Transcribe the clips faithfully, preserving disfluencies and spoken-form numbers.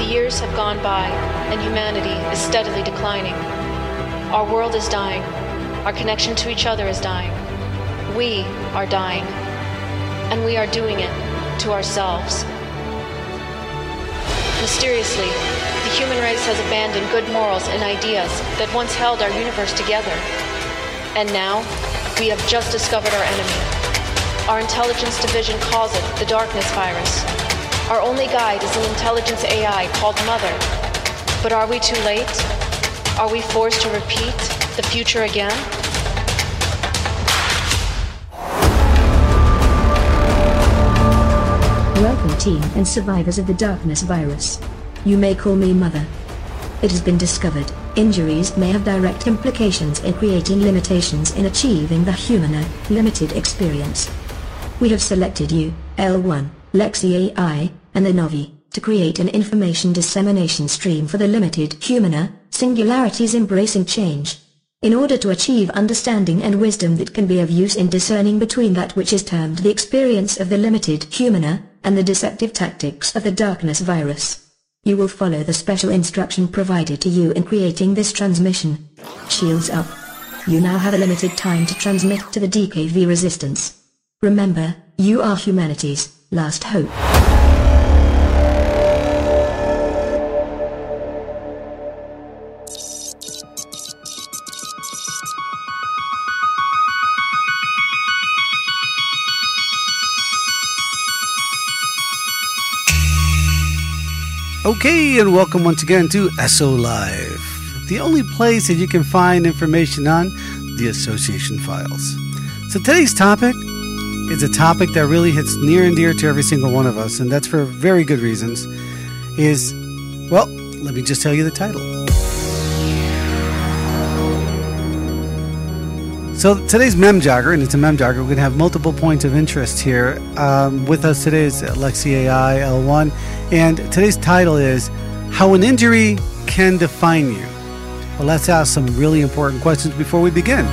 years have gone by, and humanity is steadily declining. Our world is dying. Our connection to each other is dying. We are dying. And we are doing it to ourselves. Mysteriously, the human race has abandoned good morals and ideas that once held our universe together. And now, we have just discovered our enemy. Our intelligence division calls it the darkness virus. Our only guide is an intelligence A I called Mother. But are we too late? Are we forced to repeat the future again? Welcome, team and survivors of the darkness virus. You may call me Mother. It has been discovered, injuries may have direct implications in creating limitations in achieving the Humana limited experience. We have selected you, L one, Lexi A I, and the Navi, to create an information dissemination stream for the limited Humana, singularities embracing change. In order to achieve understanding and wisdom that can be of use in discerning between that which is termed the experience of the limited Humana, and the deceptive tactics of the darkness virus. You will follow the special instruction provided to you in creating this transmission. Shields up. You now have a limited time to transmit to the D K V resistance. Remember, you are humanity's last hope. Okay, and welcome once again to S O Live, the only place that you can find information on the Association Files. So today's topic is a topic that really hits near and dear to every single one of us, and that's for very good reasons, is, well, let me just tell you the title. So today's Mem Jogger, and it's a Mem Jogger, we're going to have multiple points of interest here. Um, with us today is Lexi A I, L one, and today's title is How an Injury Can Define You. Well, let's ask some really important questions before we begin.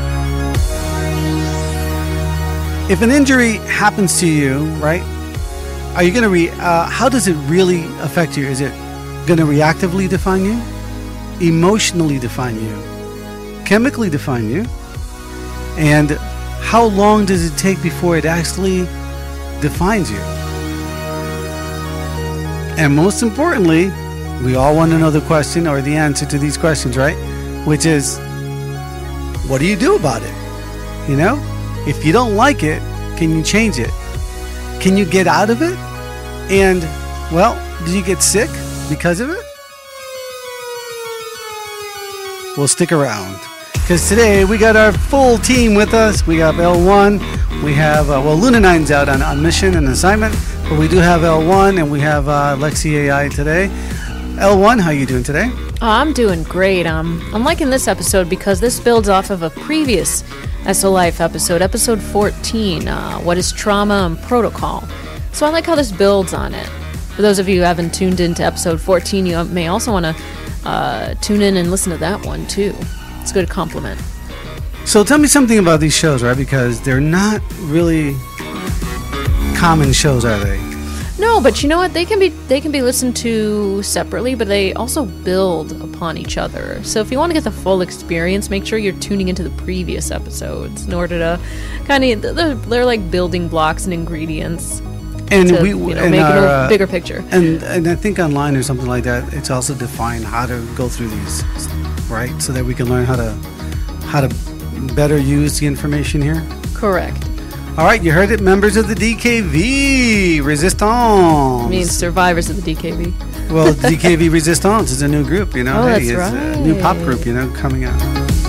If an injury happens to you, right, are you going to re- uh, how does it really affect you? Is it going to reactively define you? Emotionally define you? Chemically define you? And how long does it take before it actually defines you? And most importantly, we all want to know the question or the answer to these questions, right? Which is, what do you do about it? You know, if you don't like it, can you change it? Can you get out of it? And, well, do you get sick because of it? Well, stick around, because today we got our full team with us. We got L one, we have, uh, well, Luna nine's out on, on mission and assignment, but we do have L one and we have uh, Lexi A I today. L one, how you doing today? Oh, I'm doing great. Um, I'm liking this episode because this builds off of a previous S O Life episode, episode fourteen, uh, What is Trauma and Protocol. So I like how this builds on it. For those of you who haven't tuned into episode fourteen, you may also want to uh, tune in and listen to that one too. It's a good compliment. So tell me something about these shows, right? Because they're not really common shows, are they? No, but you know what? They can be they can be listened to separately, but they also build upon each other. So if you want to get the full experience, make sure you're tuning into the previous episodes in order to kind of they're, they're like building blocks and ingredients. And to, we you know, and make our, a uh, bigger picture. And and I think online or something like that, it's also defined how to go through these, right? So that we can learn how to how to better use the information here. Correct. All right, you heard it, members of the D K V Resistance. I mean, survivors of the D K V. Well, D K V Resistance is a new group, you know. Oh, hey, that's it's right. a new pop group, you know, coming out.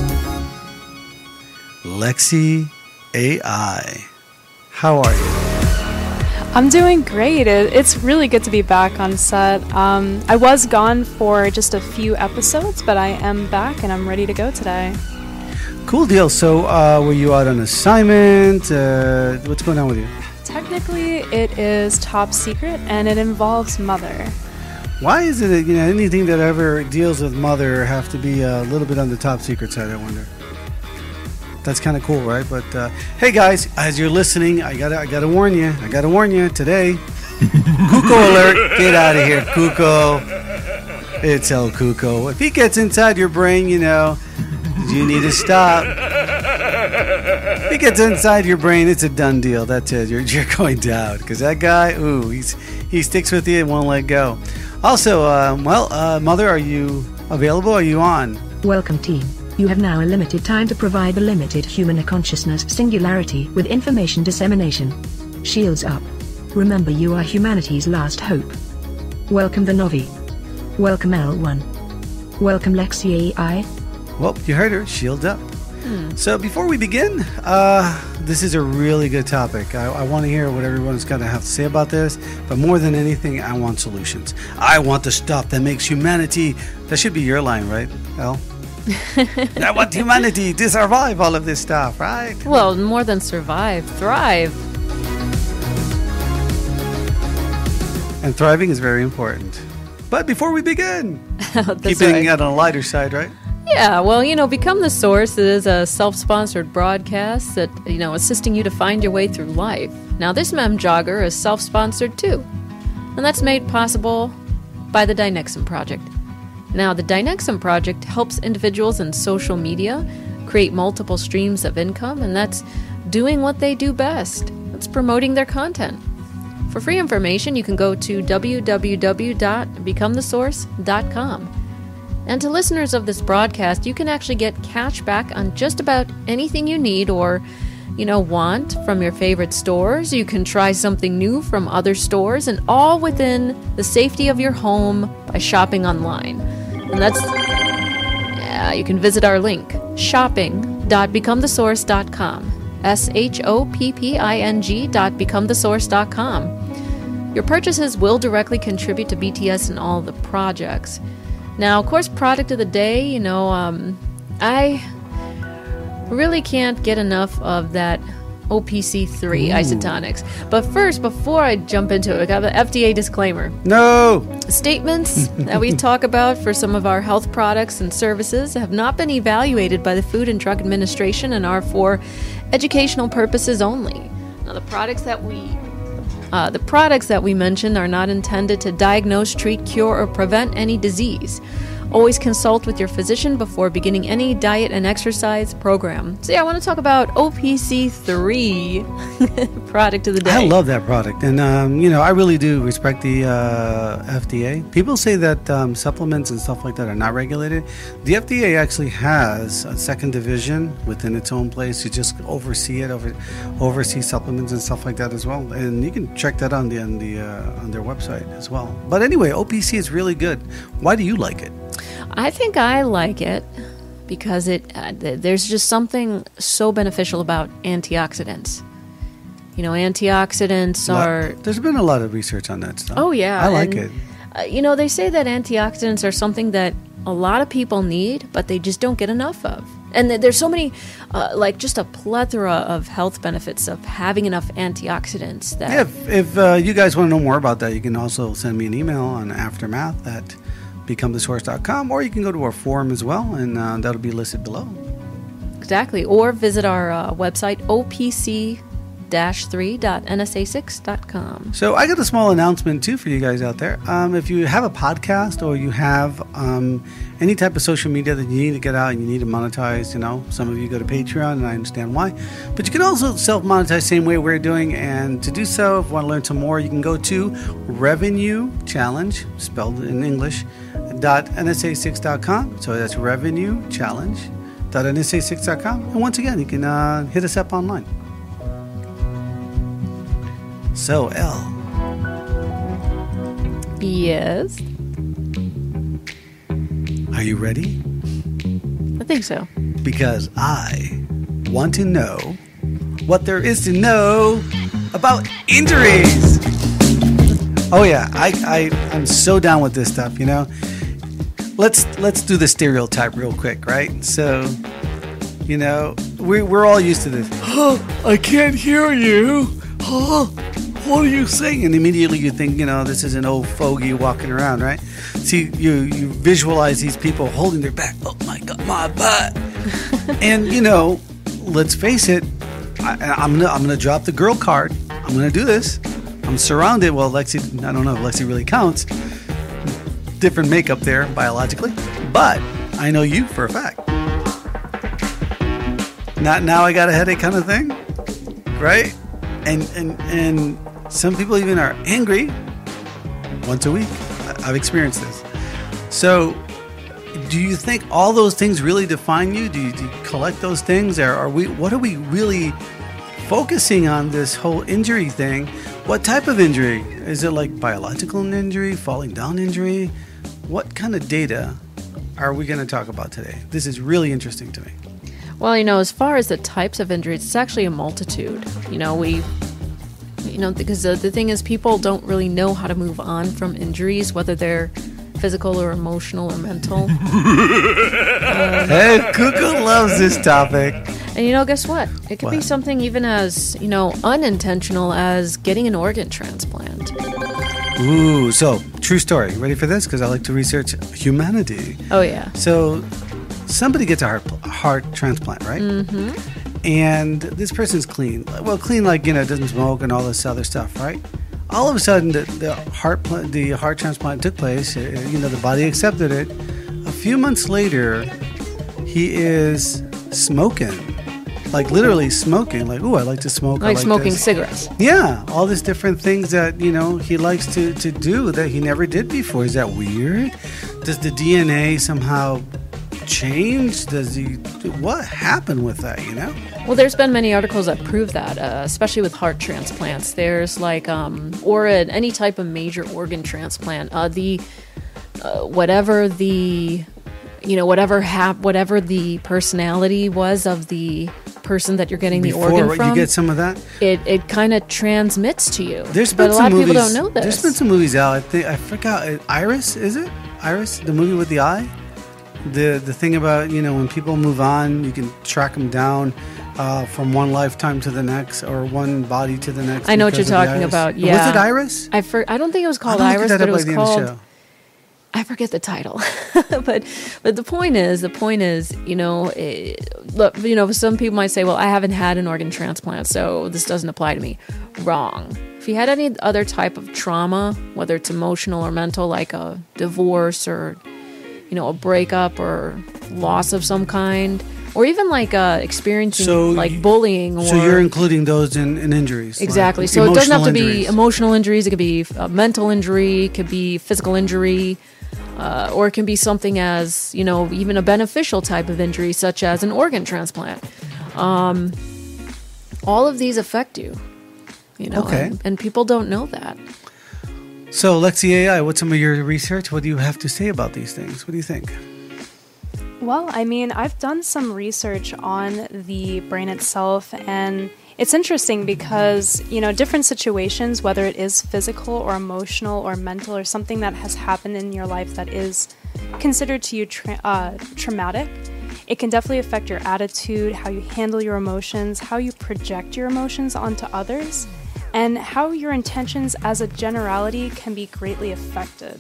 Lexi A I, how are you? I'm doing great. It, it's really good to be back on set. Um, I was gone for just a few episodes, but I am back and I'm ready to go today. Cool deal. So, uh, were you out on assignment? Uh, what's going on with you? Technically, it is top secret, and it involves Mother. Why is it that, you know, anything that ever deals with Mother have to be a little bit on the top secret side, I wonder? That's kind of cool, right? But, uh, hey, guys, as you're listening, I gotta, I gotta warn you. I gotta warn you today. Cuckoo alert. Get out of here, Cuckoo. It's El Cuco. If he gets inside your brain, you know, you need to stop. If he gets inside your brain, it's a done deal. That's it. You're, you're going down. Because that guy, ooh, he's he sticks with you and won't let go. Also, um, well, uh, Mother, are you available? Are you on? Welcome, team. You have now a limited time to provide the limited human consciousness singularity with information dissemination. Shields up. Remember, you are humanity's last hope. Welcome the Novi. Welcome L one. Welcome Lexi A I. Well, you heard her. Shield up. Hmm. So before we begin, uh, this is a really good topic. I, I want to hear what everyone's going to have to say about this. But more than anything, I want solutions. I want the stuff that makes humanity. That should be your line, right, El? I want humanity to survive all of this stuff, right? Well, more than survive, thrive. And thriving is very important. But before we begin, keeping right. it on a lighter side, right? Yeah, well, you know, Become the Source is a self-sponsored broadcast that, you know, assisting you to find your way through life. Now, this Mem Jogger is self-sponsored too. And that's made possible by the Dynexum Project. Now, the Dynexum Project helps individuals in social media create multiple streams of income, and that's doing what they do best. That's promoting their content. For free information, you can go to w w w dot become the source dot com. And to listeners of this broadcast, you can actually get cash back on just about anything you need or, you know, want from your favorite stores. You can try something new from other stores, and all within the safety of your home by shopping online. And that's, yeah, you can visit our link, shopping dot become the source dot com. S H O P P I N G dot become the source dot com. Your purchases will directly contribute to B T S and all the projects. Now, of course, product of the day, you know, um, I really can't get enough of that O P C three Ooh. Isotonics. But first, before I jump into it, I got an F D A disclaimer. No! Statements that we talk about for some of our health products and services have not been evaluated by the Food and Drug Administration and are for educational purposes only. Now, the products that we uh, the products that we mention are not intended to diagnose, treat, cure, or prevent any disease. Always consult with your physician before beginning any diet and exercise program. So yeah, I want to talk about O P C three, product of the day. I love that product. And, um, you know, I really do respect the uh, F D A. People say that um, supplements and stuff like that are not regulated. The F D A actually has a second division within its own place to just oversee it, over, oversee supplements and stuff like that as well. And you can check that on the on the uh, on their website as well. But anyway, O P C is really good. Why do you like it? I think I like it because it uh, th- there's just something so beneficial about antioxidants. You know, antioxidants Lot, are... There's been a lot of research on that stuff. Oh, yeah. I like and, it. Uh, you know, they say that antioxidants are something that a lot of people need, but they just don't get enough of. And th- there's so many, uh, like just a plethora of health benefits of having enough antioxidants. That Yeah, if, if uh, you guys want to know more about that, you can also send me an email on Aftermath at become the source dot com, or you can go to our forum as well, and uh, that'll be listed below. Exactly. Or visit our uh, website, O P C three dot N S A six dot com. So I got a small announcement too for you guys out there. Um, if you have a podcast or you have um, any type of social media that you need to get out and you need to monetize, you know, some of you go to Patreon, and I understand why. But you can also self-monetize same way we're doing. And to do so, if you want to learn some more, you can go to Revenue Challenge, spelled in English, dot N S A six dot com. So that's Revenue Challenge dot N S A six dot com. And once again, you can uh, hit us up online. So, Elle. Yes. Are you ready? I think so. Because I want to know what there is to know about injuries. Oh yeah, I, I I'm so down with this stuff, you know. Let's let's do the stereotype real quick, right? So, you know, we we're all used to this. Oh, I can't hear you. Oh, what are you saying? And immediately you think, you know, this is an old fogey walking around, right? See, you you visualize these people holding their back. Oh my God, my butt. And you know, let's face it, I, I'm gonna I'm gonna drop the girl card. I'm gonna do this. I'm surrounded. Well, Lexi, I don't know if Lexi really counts. different makeup there biologically, but I know you for a fact. Not now I got a headache kind of thing, right? And and and some people even are angry once a week. I've experienced this. So, do you think all those things really define you? Do you, do you collect those things? Or are we? What are we really focusing on this whole injury thing? What type of injury? Is it like biological injury, falling down injury? What kind of data are we going to talk about today? This is really interesting to me. Well, you know, as far as the types of injuries, it's actually a multitude. You know, we, you know, because the, the thing is, people don't really know how to move on from injuries, whether they're physical or emotional or mental. um, hey, Cuckoo loves this topic. And, you know, guess what? It could What? be something even as, you know, unintentional as getting an organ transplant. Ooh, so true story. Ready for this? Because I like to research humanity. Oh, yeah. So somebody gets a heart, heart transplant, right? Mm-hmm. And this person's clean. Well, clean like, you know, doesn't smoke and all this other stuff, right? All of a sudden, the, the heart pl- the heart transplant took place. uh, You know, the body accepted it. A few months later, he is smoking. Like literally smoking. Like, ooh, I like to smoke. I Like, like smoking this. cigarettes. Yeah, all these different things that, you know, he likes to, to do that he never did before. Is that weird? Does the D N A somehow change? Does he, what happened with that, you know? Well, there's been many articles that prove that, uh, especially with heart transplants. There's like, um, or a, any type of major organ transplant. Uh, the, uh, whatever the, you know, whatever hap- whatever the personality was of the person that you're getting the Before organ from, you get some of that? it, it kind of transmits to you. There's but been a some lot of movies, people don't know this. There's been some movies out. I think I forgot. uh, Iris, is it? Iris, the movie with the eye? The the thing about, you know, when people move on, you can track them down uh, from one lifetime to the next or one body to the next. I know what because you're of the talking iris. about. Was Yeah. it Iris? I for, I don't think it was called I'll look Iris, that but up it by was the end of the called. show. I forget the title, but but the point is, the point is, you know, it, look, you know, some people might say, well, I haven't had an organ transplant, so this doesn't apply to me. Wrong. If you had any other type of trauma, whether it's emotional or mental, like a divorce or, you know, a breakup or loss of some kind, or even like uh, experiencing So like you- bullying, or So you're including those in, in injuries. like exactly. So it doesn't have to emotional be injuries. emotional injuries. It could be a mental injury. It could be physical injury. Uh, or it can be something as, you know, even a beneficial type of injury, such as an organ transplant. Um, all of these affect you, you know, Okay. and, and people don't know that. So, Lexi A I, what's some of your research? What do you have to say about these things? What do you think? Well, I mean, I've done some research on the brain itself, and it's interesting because, you know, different situations, whether it is physical or emotional or mental or something that has happened in your life that is considered to you tra- uh, traumatic, it can definitely affect your attitude, how you handle your emotions, how you project your emotions onto others, and how your intentions as a generality can be greatly affected.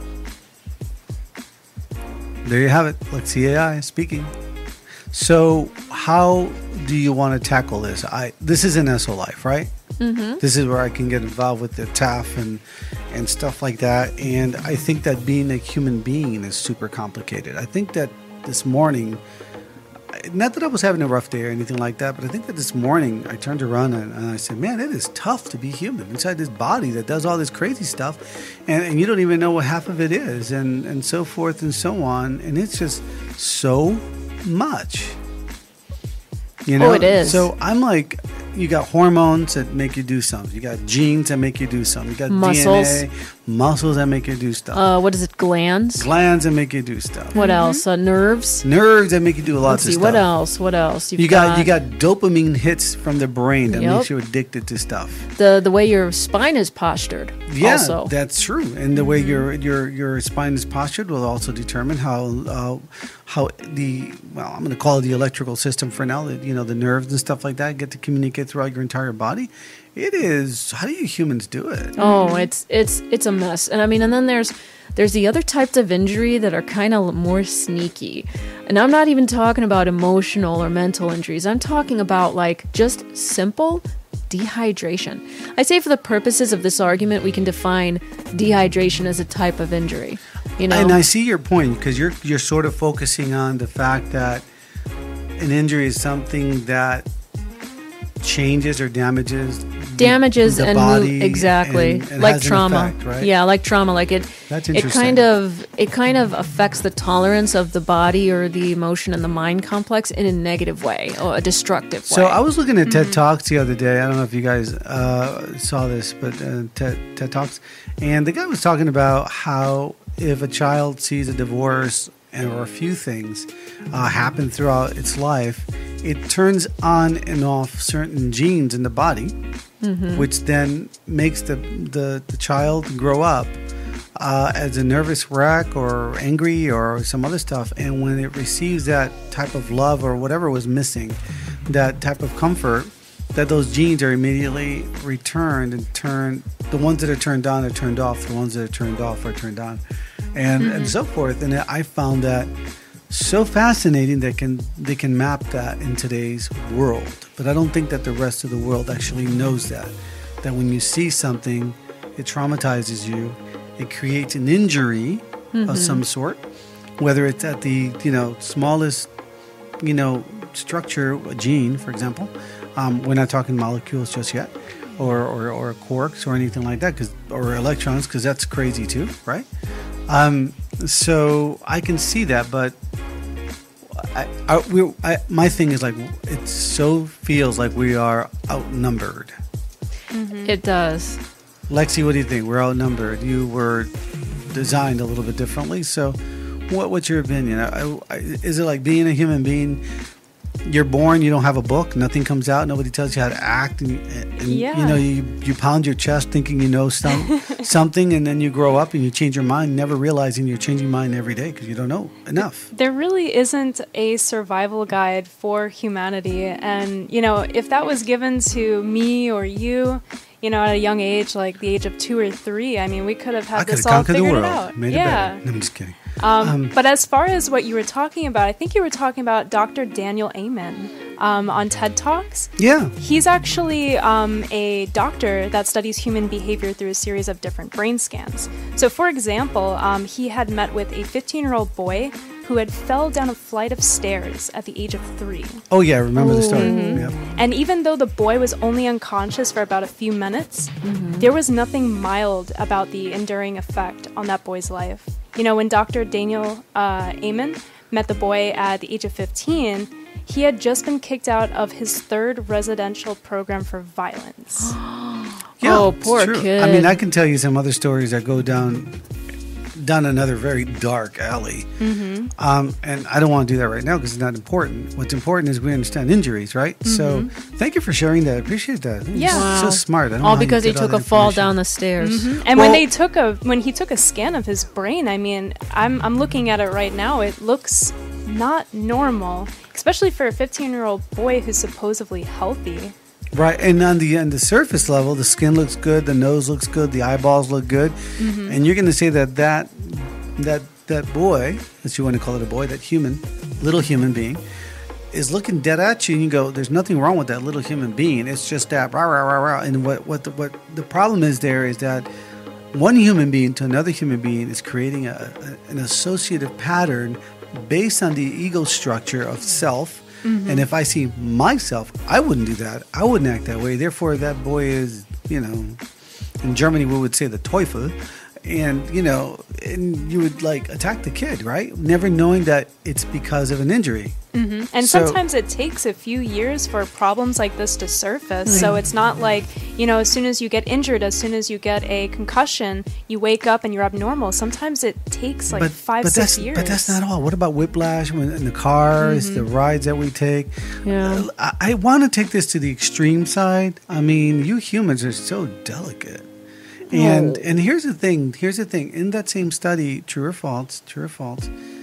There you have it. Lexi A I speaking. So, how do you want to tackle this? I this is an S O Life, right? Mm-hmm. This is where I can get involved with the T A F and and stuff like that. And I think that being a human being is super complicated. I think that this morning, not that I was having a rough day or anything like that, but I think that this morning I turned around and, and I said, man, it is tough to be human inside this body that does all this crazy stuff. And, and you don't even know what half of it is, and, and so forth and so on. And it's just so much. You know? Oh, it is. So I'm like, you got hormones that make you do something. You got genes that make you do something. You got Muscles. D N A, muscles that make you do stuff. Uh, what is it? Glands? Glands that make you do stuff. What else? Uh, nerves? Nerves that make you do lots Let's see. of stuff. What else? What else? You've You got, you got dopamine hits from the brain that Yep. makes you addicted to stuff. the the way your spine is postured. Yeah, also. that's true. And the way your your your spine is postured will also determine how uh, how the well, I'm going to call it the electrical system for now. That you know the nerves and stuff like that get to communicate throughout your entire body. It is. How do you humans do it? Oh, it's it's it's a mess. And I mean, and then there's there's the other types of injury that are kind of more sneaky. And I'm not even talking about emotional or mental injuries. I'm talking about like just simple dehydration. I say for the purposes of this argument, we can define dehydration as a type of injury. You know, And I see your point because you're you're sort of focusing on the fact that an injury is something that changes or damages damages the and body move, exactly and- and like has an trauma. effect, right? Yeah, like trauma. Like it. That's It interesting. kind of it kind of affects the tolerance of the body or the emotion and the mind complex in a negative way or a destructive way. So I was looking at TED Talks the other day. I don't know if you guys uh, saw this, but uh, TED, TED Talks, and the guy was talking about how if a child sees a divorce and or a few things uh, happen throughout its life, it turns on and off certain genes in the body, Mm-hmm. which then makes the the, the child grow up uh, as a nervous wreck or angry or some other stuff. And when it receives that type of love or whatever was missing, that type of comfort, that those genes are immediately returned and turned. The ones that are turned on are turned off. The ones that are turned off are turned on, and Mm-hmm. and so forth. And I found that so fascinating that can they can map that in today's world. But I don't think that the rest of the world actually knows that. That when you see something, it traumatizes you. It creates an injury Mm-hmm. of some sort, whether it's at the you know smallest you know structure, a gene, for example. Um, we're not talking molecules just yet, or or, or quarks or anything like that, cause, or electrons, because that's crazy too, right? Um, so I can see that, but I, I, we, I, my thing is like it so feels like we are outnumbered. it does. Lexi, what do you think? We're outnumbered. You were designed a little bit differently. So, what, what's your opinion? I, I, is it like being a human being? You're born, you don't have a book, nothing comes out, nobody tells you how to act, and, and Yeah. you know you, you pound your chest thinking you know some, something, and then you grow up and you change your mind, never realizing you're changing your mind every day because you don't know enough. There really isn't a survival guide for humanity. And, you know, if that was given to me or you, you know, at a young age, like the age of two or three, I mean, we could have I had could have this all conquered the figured world, out. made yeah. it better. No, I'm just kidding. Um, but as far as what you were talking about, I think you were talking about Doctor Daniel Amen um, on TED Talks. Yeah. He's actually um, a doctor that studies human behavior through a series of different brain scans. So, for example, um, he had met with a fifteen-year-old boy who had fell down a flight of stairs at the age of three. Oh yeah, I remember the story. Yeah. And even though the boy was only unconscious for about a few minutes, there was nothing mild about the enduring effect on that boy's life. You know, when Doctor Daniel uh, Amen met the boy at the age of fifteen, he had just been kicked out of his third residential program for violence. Yeah, Oh, it's poor true. kid. I mean, I can tell you some other stories that go down down another very dark alley. Mm-hmm. Um, and I don't want to do that right now because it's not important. What's important is we understand injuries, right? So thank you for sharing that. I appreciate that. It's Yeah. so Wow. smart. I don't know All how you because he get all took a that fall information. down the stairs. And Well- when they took a when he took a scan of his brain, I mean, I'm I'm looking at it right now. It looks not normal, especially for a fifteen-year-old boy who's supposedly healthy. Right, and on the on the surface level, the skin looks good, the nose looks good, the eyeballs look good, and you're going to say that that that that boy, as you want to call it a boy, that human, little human being, is looking dead at you, and you go, "There's nothing wrong with that little human being. It's just that rah rah rah rah." And what what the, what the problem is there is that one human being to another human being is creating a, a an associative pattern based on the ego structure of self. And if I see myself, I wouldn't do that. I wouldn't act that way. Therefore, that boy is, you know, in Germany we would say the Teufel, and you know, and you would like attack the kid, right? Never knowing that it's because of an injury. And So- sometimes it takes a few years for problems like this to surface. So it's not like, you know, as soon as you get injured, as soon as you get a concussion, you wake up and you're abnormal. Sometimes it takes like five, but six that's, years. But that's not all. What about whiplash when, in the cars, the rides that we take? Yeah. Uh, I, I want to take this to the extreme side. I mean, you humans are so delicate. And and here's the thing. Here's the thing. In that same study, true or false, true or false,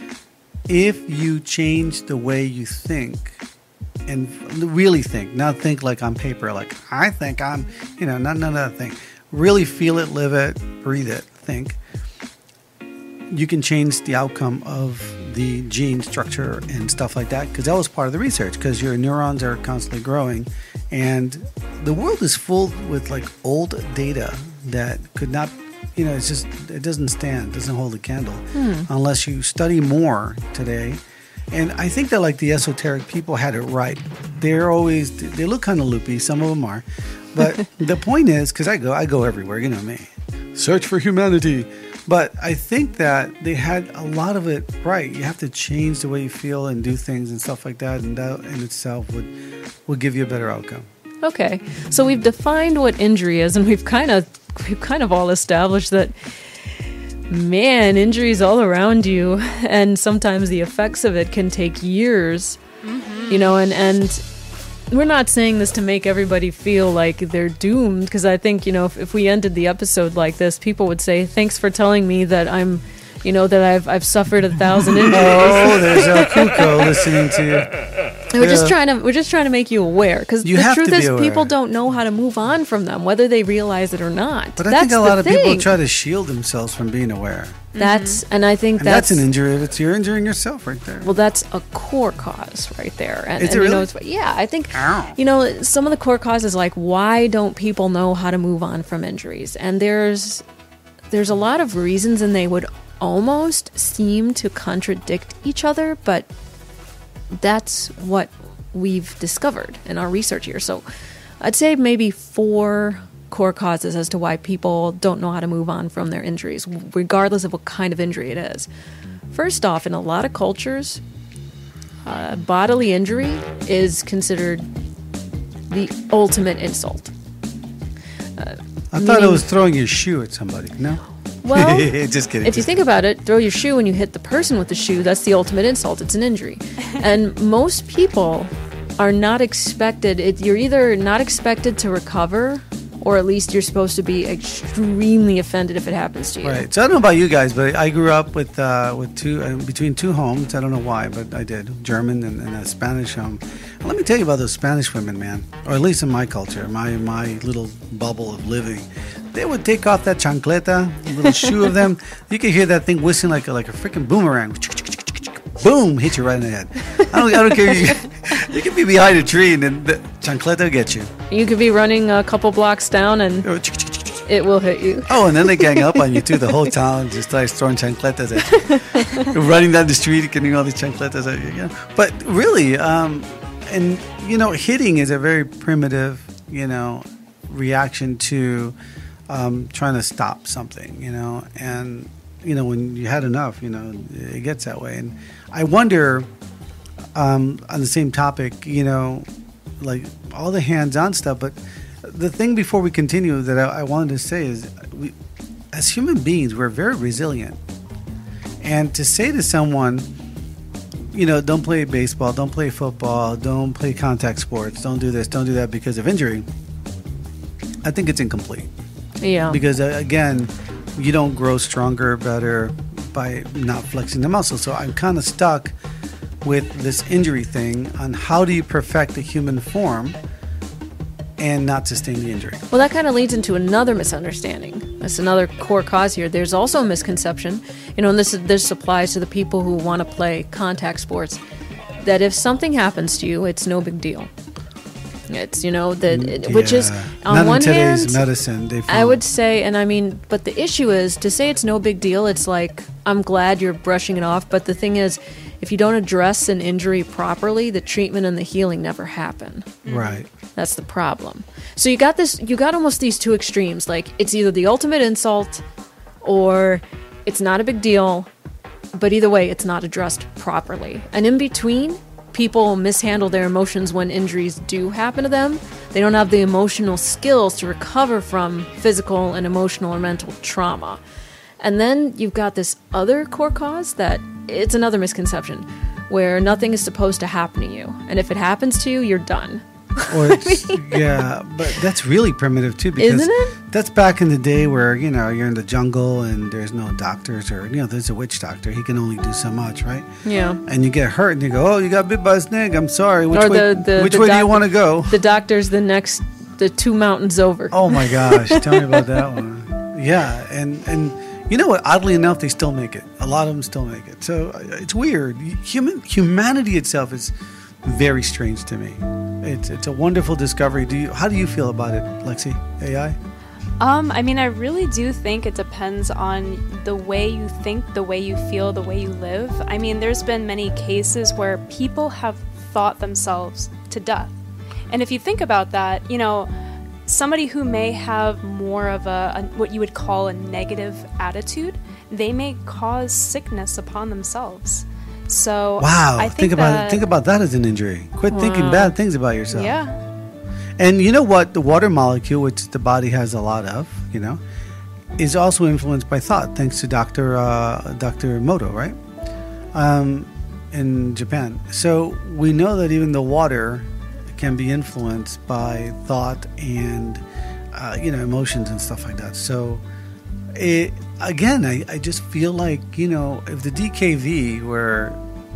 if you change the way you think and really think, not think like on paper, like I think I'm, you know, not none of that thing. Really feel it, live it, breathe it, think. You can change the outcome of the gene structure and stuff like that, because that was part of the research, because your neurons are constantly growing, and the world is full with like old data that could not you know, it's just, it doesn't stand, doesn't hold a candle Hmm. unless you study more today. And I think that like the esoteric people had it right. They're always, they look kind of loopy. Some of them are. But the point is, because I go, I go everywhere, you know me. Search for humanity. But I think that they had a lot of it right. You have to change the way you feel and do things and stuff like that. And that in itself would, would give you a better outcome. Okay, so we've defined what injury is, and we've kind of we've kind of all established that, man, injuries all around you, and sometimes the effects of it can take years. Mm-hmm. You know, and and we're not saying this to make everybody feel like they're doomed, because I think, you know, if, if we ended the episode like this, people would say, "Thanks for telling me that I'm, you know, that I've I've suffered a thousand injuries." Oh, there's El Cuco listening to you. We're Yeah. just trying to we're just trying to make you aware, because the You have truth to be is aware. people don't know how to move on from them, whether they realize it or not. But I That's think a the lot of people thing. try to shield themselves from being aware. That's and I think And that's, that's, an injury. It's you're injuring yourself right there. well, that's a core cause right there. And, Is and it you know, really? it's, yeah, I think Ow. you know some of the core causes, like why don't people know how to move on from injuries? And there's there's a lot of reasons, and they would almost seem to contradict each other, but that's what we've discovered in our research here. So I'd say maybe four core causes as to why people don't know how to move on from their injuries, regardless of what kind of injury it is. First off, in a lot of cultures, uh, bodily injury is considered the ultimate insult. I thought it meaning- was throwing your shoe at somebody. No? Well, Just kidding. if you think about it, throw your shoe and you hit the person with the shoe, that's the ultimate insult. It's an injury. And most people are not expected, it, you're either not expected to recover, or at least you're supposed to be extremely offended if it happens to you. Right. So I don't know about you guys, but I grew up with uh, with two uh, between two homes. I don't know why, but I did. German and, and a Spanish home. And let me tell you about those Spanish women, man. Or at least in my culture, my my little bubble of living. They would take off that chancleta, a little shoe of them. You could hear that thing whistling like a, like a freaking boomerang. Boom! Hit you right in the head. I don't, I don't care. You, you could be behind a tree and then the chancleta will get you. You could be running a couple blocks down and it will hit you. Oh, and then they gang up on you too. The whole town just starts throwing chancletas at you. Running down the street, getting all these chancletas at you. you know? But really, um, and you know, hitting is a very primitive, you know, reaction to um, trying to stop something. You know, and you know when you had enough, you know, it gets that way. And I wonder, um, on the same topic, you know, like all the hands-on stuff, but the thing before we continue that I, I wanted to say is, we, as human beings, we're very resilient. And to say to someone, you know, don't play baseball, don't play football, don't play contact sports, don't do this, don't do that because of injury, I think it's incomplete. Yeah. Because, uh, again, you don't grow stronger, better by not flexing the muscle. So I'm kind of stuck with this injury thing on how do you perfect the human form and not sustain the injury. Well, that kind of leads into another misunderstanding. That's another core cause here. There's also a misconception, you know, and this this applies to the people who want to play contact sports, that if something happens to you, it's no big deal. It's, you know, that it, which is, Yeah. on not one in today's hand, medicine. They I found- would say, and I mean, but the issue is, to say it's no big deal, it's like, I'm glad you're brushing it off, but the thing is, if you don't address an injury properly, the treatment and the healing never happen. Right. That's the problem. So you got this, you got almost these two extremes. Like, it's either the ultimate insult or it's not a big deal, but either way, it's not addressed properly. And in between, people mishandle their emotions when injuries do happen to them. They don't have the emotional skills to recover from physical and emotional or mental trauma. And then you've got this other core cause that it's another misconception, where nothing is supposed to happen to you. And if it happens to you, you're done. Or it's, yeah, but that's really primitive too, because Isn't it? that's back in the day where, you know, you're in the jungle and there's no doctors, or, you know, there's a witch doctor. He can only do so much, right? Yeah. And you get hurt and you go, oh, you got bit by a snake. I'm sorry. Which Or way, the- the- which the way do doc- you want to go? The doctor's the next, the two mountains over. Oh my gosh, tell me about that one. Yeah, and and you know what? Oddly enough, they still make it. A lot of them still make it. So uh, it's weird. Human humanity itself is very strange to me. It's it's a wonderful discovery. Do you? How do you feel about it, Lexi? A I? Um, I mean, I really do think it depends on the way you think, the way you feel, the way you live. I mean, there's been many cases where people have thought themselves to death. And if you think about that, you know, somebody who may have more of a, a what you would call a negative attitude, they may cause sickness upon themselves. So Wow. I think, think about that, it. Think about that as an injury. Quit thinking Wow. bad things about yourself. Yeah. And you know what? The water molecule, which the body has a lot of, you know, is also influenced by thought, thanks to Doctor Uh, Doctor Moto, right? Um, in Japan. So we know that even the water can be influenced by thought and, uh, you know, emotions and stuff like that. So, it, again, I, I just feel like, you know, if the D K V were...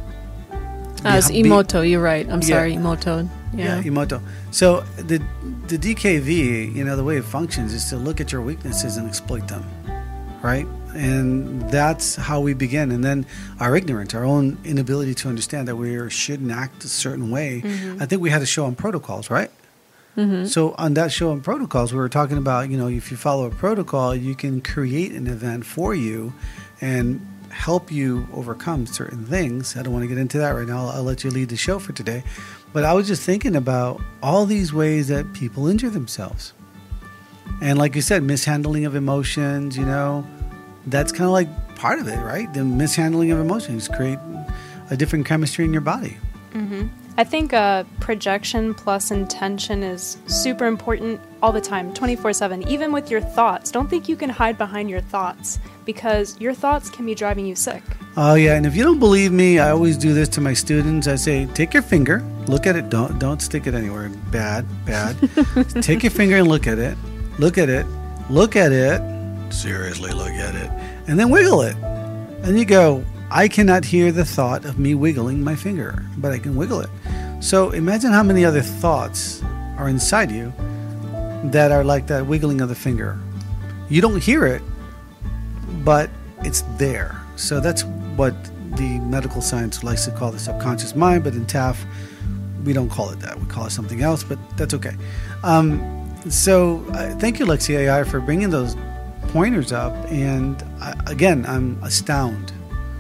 Uh, it's be- Emoto, you're right. I'm Yeah. sorry, Emoto. Yeah, Yeah. Emoto. So the the D K V, you know, the way it functions is to look at your weaknesses and exploit them, right? And that's how we begin. And then our ignorance, our own inability to understand that we shouldn't act a certain way. I think we had a show on protocols, right? Mm-hmm. So on that show on protocols, we were talking about, you know, if you follow a protocol, you can create an event for you and help you overcome certain things. I don't want to get into that right now. I'll, I'll let you lead the show for today. But I was just thinking about all these ways that people injure themselves. And like you said, mishandling of emotions, you know, that's kind of like part of it, right? The mishandling of emotions create a different chemistry in your body. Mm-hmm. I think uh, projection plus intention is super important all the time, twenty-four seven, even with your thoughts. Don't think you can hide behind your thoughts because your thoughts can be driving you sick. Oh yeah, and if you don't believe me, I always do this to my students. I say, take your finger, look at it. Don't don't stick it anywhere bad, bad. Take your finger and look at it. Look at it. Look at it. Seriously, look at it, and then wiggle it. And you go, I cannot hear the thought of me wiggling my finger, but I can wiggle it. So imagine how many other thoughts are inside you that are like that wiggling of the finger. You don't hear it, but it's there. So that's what the medical science likes to call the subconscious mind, but in T A F, we don't call it that. We call it something else, but that's okay. Um, so uh, thank you, Lexi A I, for bringing those pointers up. And I, again, I'm astounded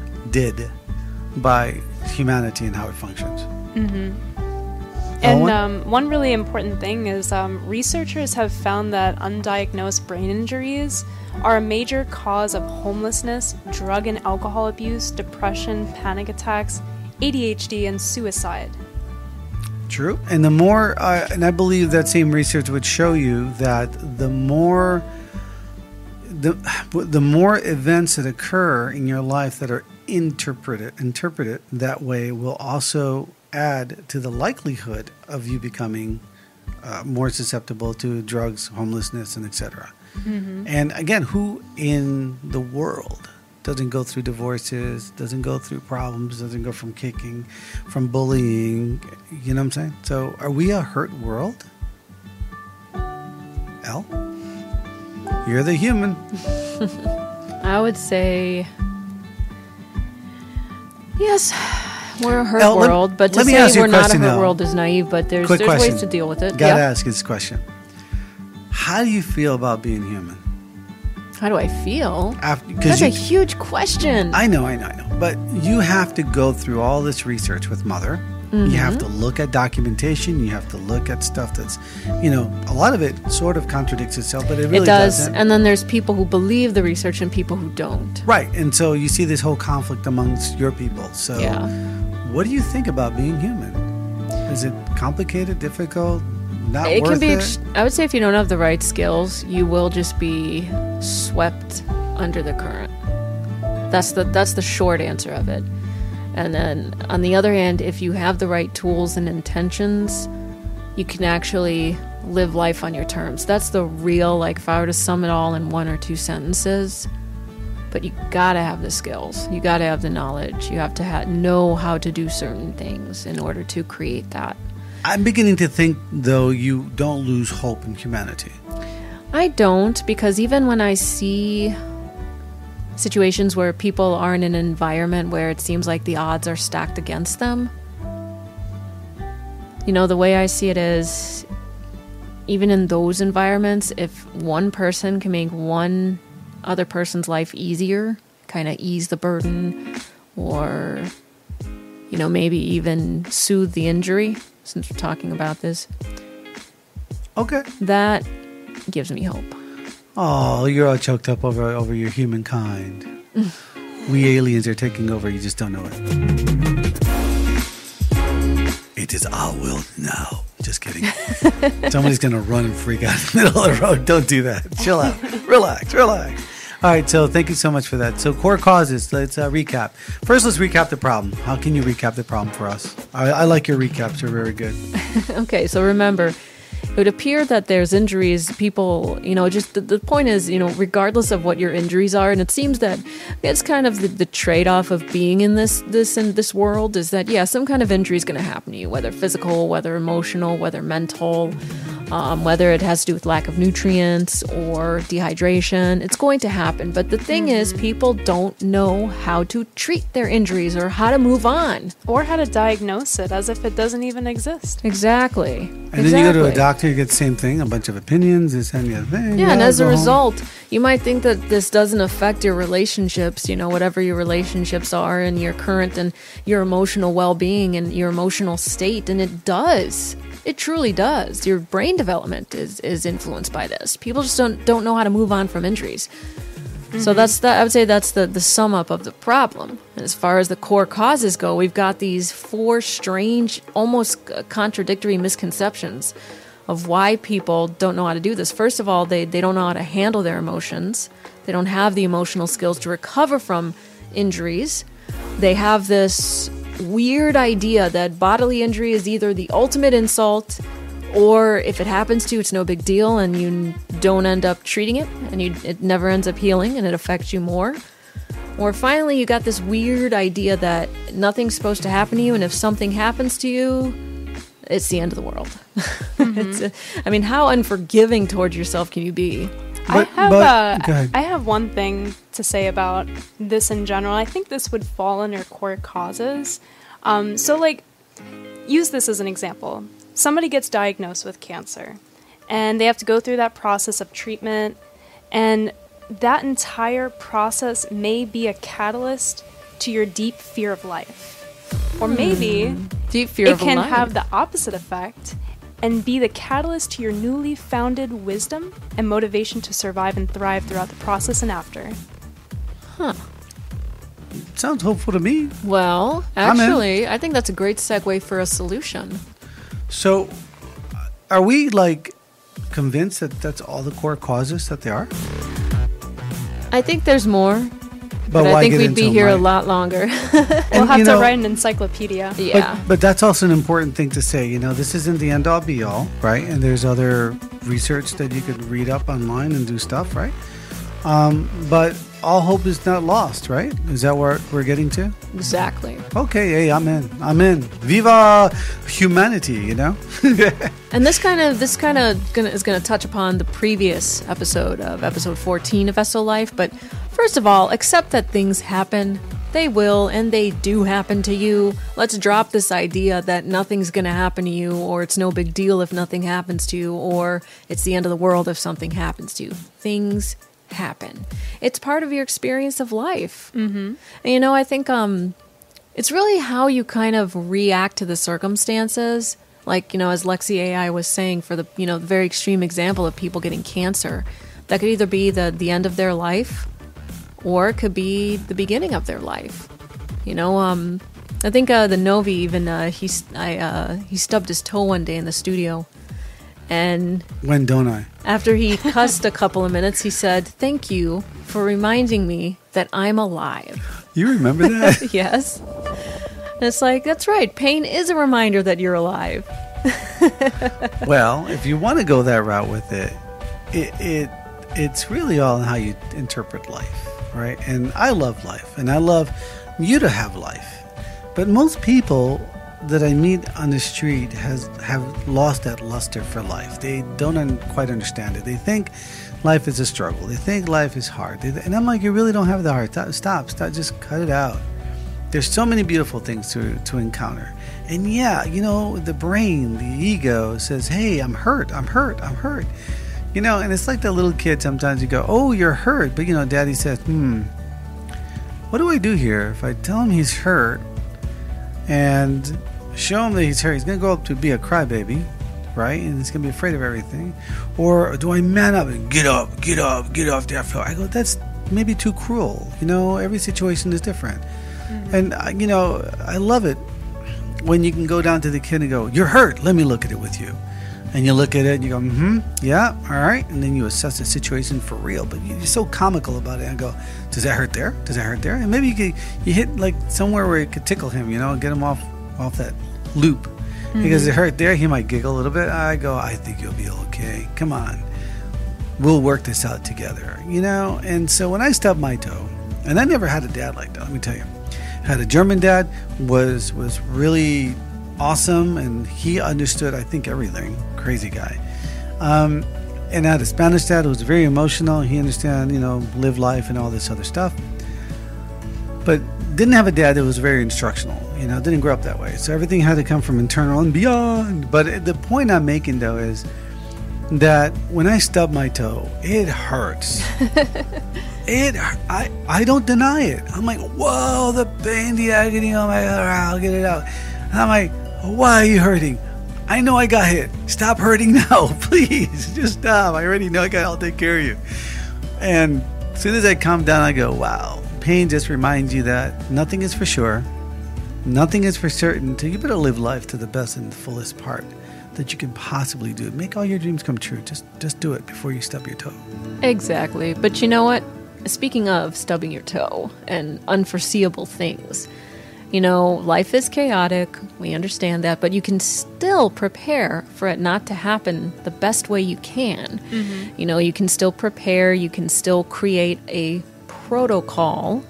by humanity and how it functions. Mm-hmm. And Owen? um, one really important thing is um, researchers have found that undiagnosed brain injuries are a major cause of homelessness, drug and alcohol abuse, depression, panic attacks, A D H D, and suicide. True. And the more, uh, and I believe that same research would show you that the more, the the more events that occur in your life that are interpreted interpreted that way will also add to the likelihood of you becoming uh, more susceptible to drugs, homelessness, and et cetera. Mm-hmm. And again, who in the world doesn't go through divorces, doesn't go through problems, doesn't go from kicking, from bullying? You know what I'm saying? So are we a hurt world? Elle? You're the human. I would say yes. We're a hurt Elle, let- world, but to let me say ask you we're a not a question, hurt Elle. world is naive. But there's Quick there's question. ways to deal with it. Gotta Yeah. ask this question. How do you feel about being human? How do I feel? After, That's you, a huge question. I know, I know, I know. But you have to go through all this research with Mother. You have to look at documentation. You have to look at stuff that's, you know, a lot of it sort of contradicts itself, but it really it does, doesn't. and then there's people who believe the research and people who don't. Right. And so you see this whole conflict amongst your people. So Yeah. what do you think about being human? Is it complicated, difficult, not It worth can be. it? Ex- I would say if you don't have the right skills, you will just be swept under the current. That's the that's the short answer of it. And then on the other hand, if you have the right tools and intentions, you can actually live life on your terms. That's the real, like, if I were to sum it all in one or two sentences. But you gotta have the skills. You gotta have the knowledge. You have to ha- know how to do certain things in order to create that. I'm beginning to think, though, you don't lose hope in humanity. I don't, because even when I see situations where people are in an environment where it seems like the odds are stacked against them, you know, the way I see it is, even in those environments, if one person can make one other person's life easier, kind of ease the burden, or, you know, maybe even soothe the injury, since we're talking about this, Okay. that gives me hope. Oh, you're all choked up over over your humankind. We aliens are taking over. You just don't know it. It is our world now. Just kidding. Somebody's going to run and freak out in the middle of the road. Don't do that. Chill out. Relax. Relax. All right. So thank you so much for that. So core causes. Let's uh, recap. First, let's recap the problem. How can you recap the problem for us? I, I like your recaps. They're very good. Okay, so remember, it would appear that there's injuries, people, you know, just the, the point is, you know, regardless of what your injuries are, and it seems that it's kind of the, the trade-off of being in this this in this world is that, yeah, some kind of injury is going to happen to you, whether physical, whether emotional, whether mental, um, whether it has to do with lack of nutrients or dehydration. It's going to happen. But the thing mm-hmm. is, people don't know how to treat their injuries or how to move on. Or how to diagnose it as if it doesn't even exist. Exactly. And exactly. then you go to a doctor, you get the same thing, a bunch of opinions, this and the other thing. Yeah, yeah and as a home. result, you might think that this doesn't affect your relationships, you know, whatever your relationships are and your current and your emotional well-being and your emotional state, and it does. It truly does. Your brain development is, is influenced by this. People just don't don't know how to move on from injuries. Mm-hmm. So that's that. I would say that's the, the sum up of the problem. And as far as the core causes go, we've got these four strange, almost contradictory misconceptions of why people don't know how to do this. First of all, they, they don't know how to handle their emotions. They don't have the emotional skills to recover from injuries. They have this weird idea that bodily injury is either the ultimate insult, or if it happens to you, it's no big deal and you don't end up treating it and you, it never ends up healing and it affects you more. Or finally, you got this weird idea that nothing's supposed to happen to you, and if something happens to you, it's the end of the world. Mm-hmm. it's a, I mean, how unforgiving towards yourself can you be? But, I have but, uh, I have one thing to say about this in general. I think this would fall under core causes. Um, so, like, use this as an example. Somebody gets diagnosed with cancer, and they have to go through that process of treatment, and that entire process may be a catalyst to your deep fear of life. Or maybe mm. deep fear it of can life. have the opposite effect and be the catalyst to your newly founded wisdom and motivation to survive and thrive throughout the process and after. Huh. Sounds hopeful to me. Well, actually, I think that's a great segue for a solution. So, are we, like, convinced that that's all the core causes that there are? I think there's more. But, But why I think get we'd into be them, here a right? lot longer. We'll have you to know- write an encyclopedia. Yeah. But, but that's also an important thing to say. You know, this isn't the end all be all, right? And there's other research that you could read up online and do stuff, right? Um, but all hope is not lost, right? Is that where we're getting to? Exactly. Okay, hey, I'm in. I'm in. Viva humanity, you know? And this kind of this kind of gonna, is going to touch upon the previous episode of episode fourteen of S O Life. But first of all, accept that things happen. They will, and they do happen to you. Let's drop this idea that nothing's going to happen to you, or it's no big deal if nothing happens to you, or it's the end of the world if something happens to you. Things happen. It's part of your experience of life. Mm-hmm. And, you know, I think um, it's really how you kind of react to the circumstances. Like, you know, as Lexi A I was saying, for the, you know, the very extreme example of people getting cancer, that could either be the, the end of their life, or it could be the beginning of their life. You know, um, I think uh, the Novi even, uh, he, I, uh, he stubbed his toe one day in the studio. And When don't I? after he cussed a couple of minutes, he said, "Thank you for reminding me that I'm alive." You remember that? Yes. And it's like, that's right. Pain is a reminder that you're alive. Well, if you want to go that route with it, it, it it's really all in how you interpret life, right? And I love life, and I love you to have life. But most people that I meet on the street has have lost that luster for life. They don't un- quite understand it. They think life is a struggle. They think life is hard. They, and I'm like, you really don't have the heart. Stop, stop, stop. Just cut it out. There's so many beautiful things to, to encounter. And yeah, you know, the brain, the ego says, hey, I'm hurt, I'm hurt, I'm hurt. You know, and it's like the little kid sometimes you go, oh, you're hurt. But, you know, daddy says, hmm, what do I do here? If I tell him he's hurt and show him that he's hurt, he's going to go up to be a crybaby, right? And he's going to be afraid of everything. Or do I man up and get up, get up, get off that floor? I go, that's maybe too cruel. You know, every situation is different. Mm-hmm. And, uh, you know, I love it when you can go down to the kid and go, you're hurt. Let me look at it with you. And you look at it and you go, mm-hmm, yeah, all right. And then you assess the situation for real. But you're so comical about it. And go, does that hurt there? Does that hurt there? And maybe you could, you hit like somewhere where it could tickle him, you know, get him off, off that loop. Mm-hmm. Because it hurt there, he might giggle a little bit. I go, I think you'll be okay. Come on. We'll work this out together, you know? And so when I stubbed my toe, and I never had a dad like that, let me tell you. I had a German dad, was was really awesome, and he understood, I think, everything. Crazy guy. Um, and I had a Spanish dad who was very emotional. He understood, you know, live life and all this other stuff. But didn't have a dad that was very instructional, you know, didn't grow up that way. So everything had to come from internal and beyond. But the point I'm making, though, is that when I stub my toe, it hurts. it, I, I don't deny it. I'm like, whoa, the pain, the agony, oh my God, I'll get it out. And I'm like, why are you hurting? I know I got hit. Stop hurting now, please. Just stop. I already know I got. I'll take care of you. And as soon as I calm down, I go, wow. Pain just reminds you that nothing is for sure. Nothing is for certain. So you better live life to the best and the fullest part that you can possibly do. Make all your dreams come true. Just, just do it before you stub your toe. Exactly. But you know what? Speaking of stubbing your toe and unforeseeable things, you know, life is chaotic. We understand that, but you can still prepare for it not to happen the best way you can. Mm-hmm. You know, you can still prepare. You can still create a protocol.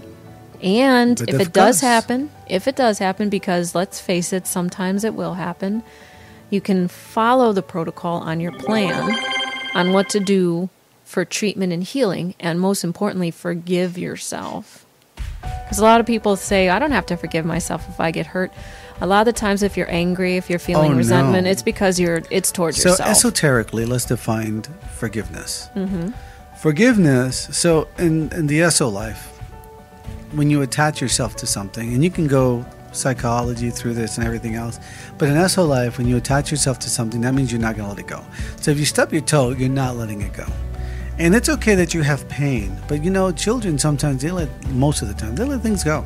And but if it does happen, if it does happen, because let's face it, sometimes it will happen, you can follow the protocol on your plan on what to do for treatment and healing, and most importantly, forgive yourself. Because a lot of people say, I don't have to forgive myself if I get hurt. A lot of the times, if you're angry, if you're feeling oh, resentment, no. it's because you're it's towards so yourself. So esoterically, let's define forgiveness. Mm-hmm. Forgiveness, so in, in the S O life, when you attach yourself to something, and you can go psychology through this and everything else, but in S O life, when you attach yourself to something, that means you're not going to let it go. So if you stub your toe, you're not letting it go. And it's okay that you have pain, but you know, children sometimes, they let, most of the time, they let things go.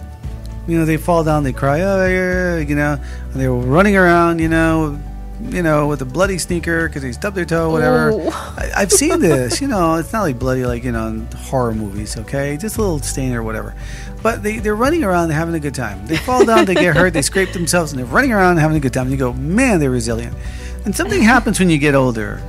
You know, they fall down, they cry, oh, yeah, you know, and they're running around, you know, you know, with a bloody sneaker because they stubbed their toe, whatever. I, I've seen this, you know, it's not like bloody like, you know, in horror movies, okay? Just a little stain or whatever. But they, they're running around, they're having a good time. They fall down, they get hurt, they scrape themselves, and they're running around and having a good time. And you go, man, they're resilient. And something happens when you get older,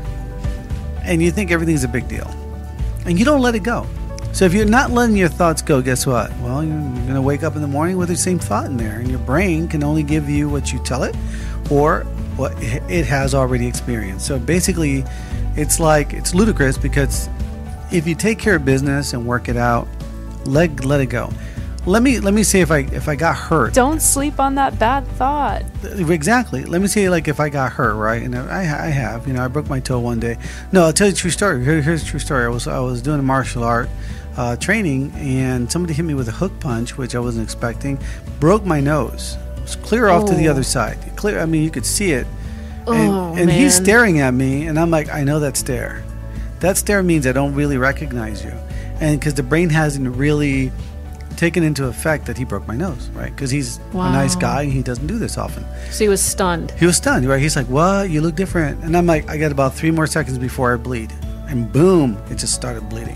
and you think everything's a big deal. And you don't let it go. So if you're not letting your thoughts go, guess what? Well, you're, you're going to wake up in the morning with the same thought in there. And your brain can only give you what you tell it or what it has already experienced. So basically, it's like, it's ludicrous because if you take care of business and work it out, let, let it go. Let me let me say if I if I got hurt. Don't sleep on that bad thought. Exactly. Let me say like if I got hurt, right? And I I have, you know, I broke my toe one day. No, I'll tell you a true story. Here, here's a true story. I was I was doing a martial art uh, training, and somebody hit me with a hook punch, which I wasn't expecting. Broke my nose. It was clear off oh. to the other side. Clear. I mean, you could see it. Oh, and, and man. He's staring at me, and I'm like, I know that stare. That stare means I don't really recognize you, and because the brain hasn't really taken into effect that he broke my nose, right? Because he's wow. a nice guy and he doesn't do this often. So he was stunned. He was stunned, right? He's like, what? You look different. And I'm like, I got about three more seconds before I bleed. And boom, it just started bleeding.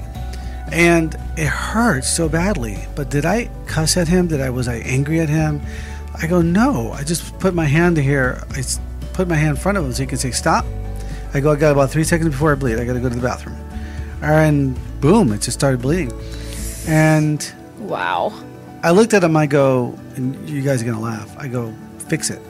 And it hurt so badly. But did I cuss at him? Did I, was I angry at him? I go, no. I just put my hand here. I put my hand in front of him so he can say, stop. I go, I got about three seconds before I bleed. I got to go to the bathroom. And boom, it just started bleeding. And wow. I looked at him, I go, and you guys are going to laugh. I go, fix it.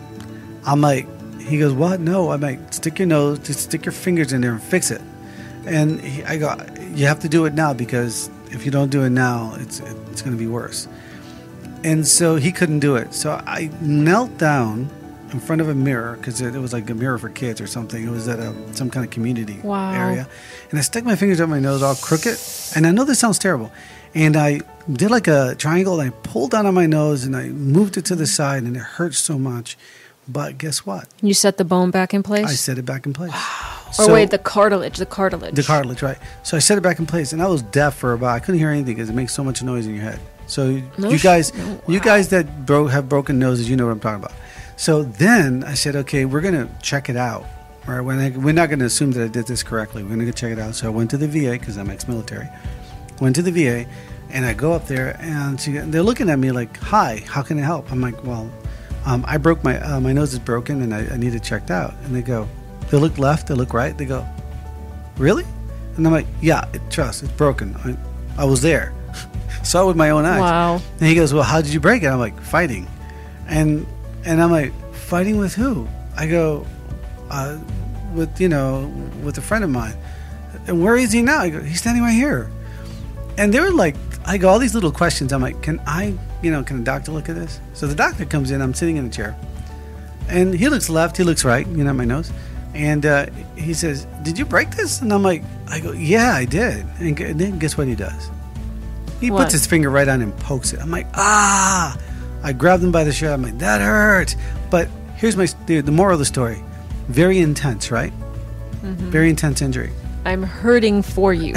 I'm like, he goes, what? No. I'm like, stick your nose, just stick your fingers in there and fix it. And he, I go, you have to do it now because if you don't do it now, it's it's going to be worse. And so he couldn't do it. So I knelt down in front of a mirror, because it, it was like a mirror for kids or something. It was at a, some kind of community Wow. area. And I stuck my fingers up my nose all crooked. And I know this sounds terrible. And I did like a triangle, and I pulled down on my nose, and I moved it to the side, and it hurt so much. But guess what? You set the bone back in place? I set it back in place. Or So- wait, the cartilage, the cartilage. The cartilage, right. So I set it back in place, and I was deaf for about, I couldn't hear anything because it makes so much noise in your head. So No you sh- guys, no, you wow. guys that bro- have broken noses, you know what I'm talking about. So then I said, okay, we're going to check it out. All right, we're not, we're not going to assume that I did this correctly. We're going to go check it out. So I went to the V A, because I'm ex-military. Went to the V A, and I go up there, and she, they're looking at me like, hi, how can I help? I'm like, well, um, I broke my, uh, my nose is broken, and I, I need it checked out. And they go, they look left, they look right. They go, really? And I'm like, yeah, it, trust, it's broken. I, I was there. Saw it with my own eyes. Wow. And he goes, well, how did you break it? I'm like, fighting. And and I'm like, fighting with who? I go, uh, with, you know, with a friend of mine. And where is he now? I go, he's standing right here. And they were like, I go, all these little questions. I'm like, can I, you know, can a doctor look at this? So the doctor comes in, I'm sitting in a chair. And he looks left, he looks right, you know, my nose. And uh, he says, did you break this? And I'm like, I go, yeah, I did. And, g- and then guess what he does? He What? puts his finger right on it and pokes it. I'm like, ah. I grabbed him by the shirt. I'm like, that hurt. But here's my, the, the moral of the story. Very intense, right? Mm-hmm. Very intense injury. I'm hurting for you.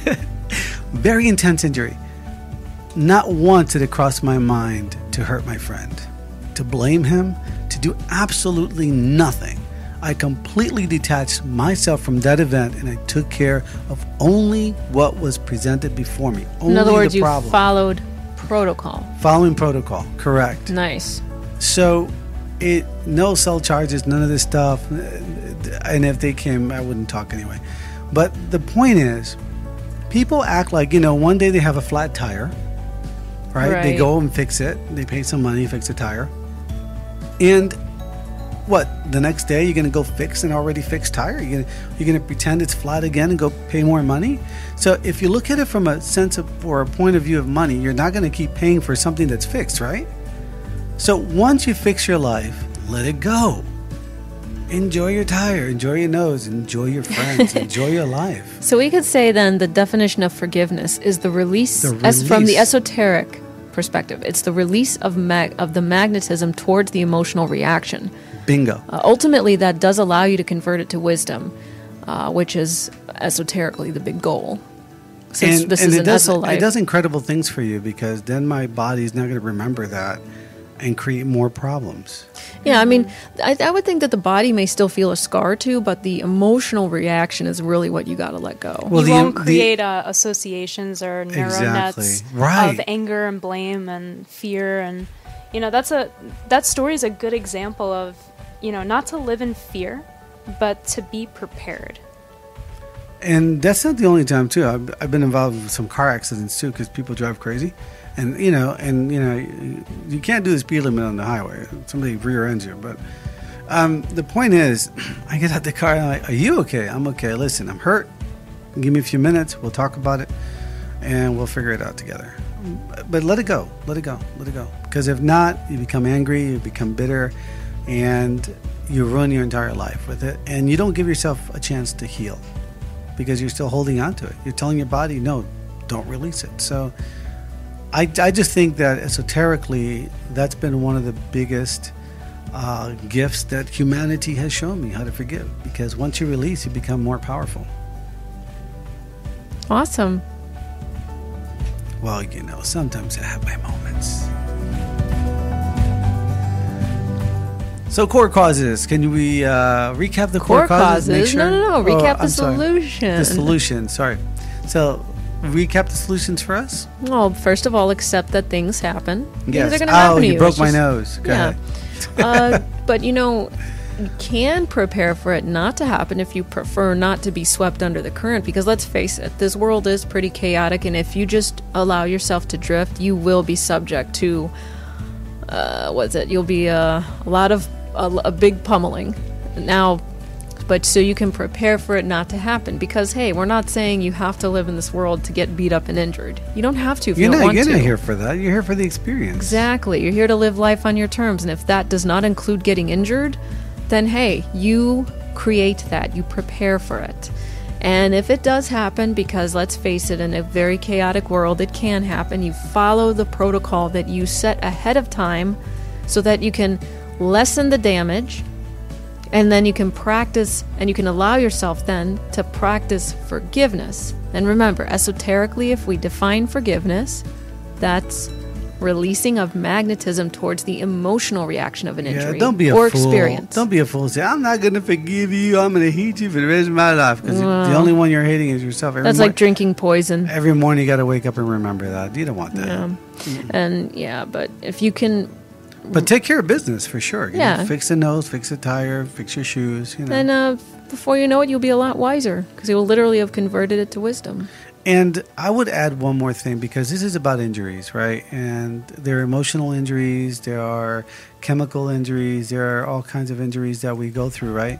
Very intense injury. Not once did it cross my mind to hurt my friend, to blame him, to do absolutely nothing. I completely detached myself from that event, and I took care of only what was presented before me. Only In other words, the you problem. followed protocol. Following protocol, correct. Nice. So, it no cell charges, none of this stuff. And if they came, I wouldn't talk anyway. But the point is, people act like, you know, one day they have a flat tire, right? They Right. go and fix it. They pay some money, fix a tire. And what, the next day you're going to go fix an already fixed tire? You're going to, you're going to pretend it's flat again and go pay more money? So if you look at it from a sense of, or a point of view of money, you're not going to keep paying for something that's fixed, right? So once you fix your life, let it go. Enjoy your tire, enjoy your nose, enjoy your friends, enjoy your life. So we could say then the definition of forgiveness is the release, The as from the release. esoteric perspective. It's the release of mag- of the magnetism towards the emotional reaction. Bingo. Uh, ultimately, that does allow you to convert it to wisdom, uh, which is esoterically the big goal. Since and this and is it an does, eso life. it does incredible things for you, because then my body's not going to remember that and create more problems. Yeah, I mean, I, I would think that the body may still feel a scar too, but the emotional reaction is really what you got to let go. Well, you the- won't the- create uh, associations or neural Exactly. nets Right. of anger and blame and fear, and you know that's a that story is a good example of, you know, not to live in fear, but to be prepared. And that's not the only time too. I've, I've been involved with some car accidents too, because people drive crazy, and you know, and you know, you, you can't do the speed limit on the highway. Somebody rear ends you. But um, the point is, I get out the car and I'm like, "Are you okay?" I'm okay. Listen, I'm hurt. Give me a few minutes. We'll talk about it, and we'll figure it out together. But let it go. Let it go. Let it go. Because if not, you become angry. You become bitter, and you ruin your entire life with it. And you don't give yourself a chance to heal, because you're still holding on to it. You're telling your body, no, don't release it. So I, I just think that esoterically, that's been one of the biggest uh, gifts that humanity has shown me, how to forgive. Because once you release, you become more powerful. Awesome. Well, you know, sometimes I have my moments. So core causes. Can we uh, recap the core, Core causes? Make sure- No, no, no. Oh, Recap the I'm sorry. solution. The solution. Sorry. So recap the solutions for us. Well, first of all, accept that things happen. Yes. Things are going to Oh, happen to you you. broke It's my just- nose. Go yeah. ahead. uh, but you know, you can prepare for it not to happen if you prefer not to be swept under the current, because let's face it, this world is pretty chaotic, and if you just allow yourself to drift, you will be subject to uh, what's it? You'll be uh, a lot of a, a big pummeling. Now, but so you can prepare for it not to happen. Because, hey, we're not saying you have to live in this world to get beat up and injured. You don't have to if You're you don't not, want you're to. not here for that. You're here for the experience. Exactly. You're here to live life on your terms. And if that does not include getting injured, then, hey, you create that. You prepare for it. And if it does happen, because let's face it, in a very chaotic world, it can happen, you follow the protocol that you set ahead of time so that you can lessen the damage, and then you can practice, and you can allow yourself then to practice forgiveness. And remember, esoterically, if we define forgiveness, that's releasing of magnetism towards the emotional reaction of an injury Yeah, don't be a or fool. experience. Don't be a fool. Say, I'm not going to forgive you. I'm going to hate you for the rest of my life. Because Well, the only one you're hating is yourself. Every That's mor- like drinking poison. Every morning you got to wake up and remember that. You don't want that. Yeah. And yeah, but if you can, But take care of business for sure. You Yeah. know, fix the nose, fix the tire, fix your shoes. You know. then uh, before you know it, you'll be a lot wiser because you will literally have converted it to wisdom. And I would add one more thing, because this is about injuries, right? And there are emotional injuries, there are chemical injuries, there are all kinds of injuries that we go through, right?